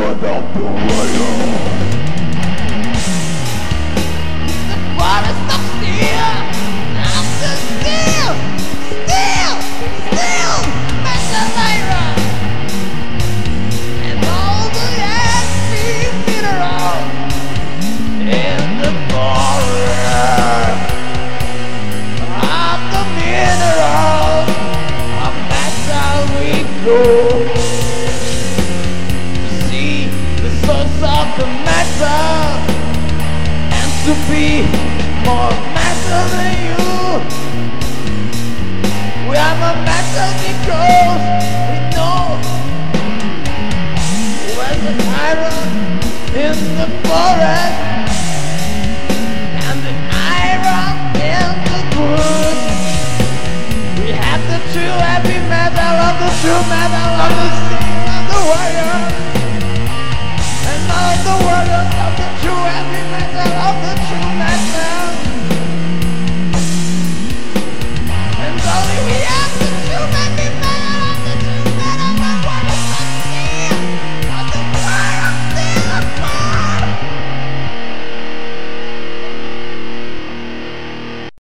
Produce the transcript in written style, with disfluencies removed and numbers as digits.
an operator. The forest of steel, after steel, metal iron, and all the heavy minerals in the forest of the minerals of metal we go to see the source of the metal and to be more metal than you. We are more metal because we know where's the iron in the forest and the iron in the wood. We have the true heavy metal of the true metal